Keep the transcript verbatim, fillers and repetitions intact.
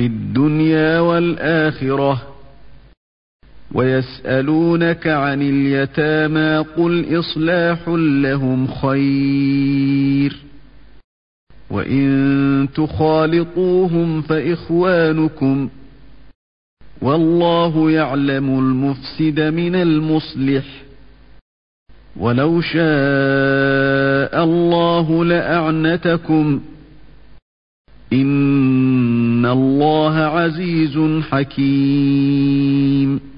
في الدنيا والآخرة. ويسألونك عن اليتامى قل إصلاح لهم خير وإن تخالطوهم فإخوانكم والله يعلم المفسد من المصلح ولو شاء الله لأعنتكم إن الله عزيز حكيم.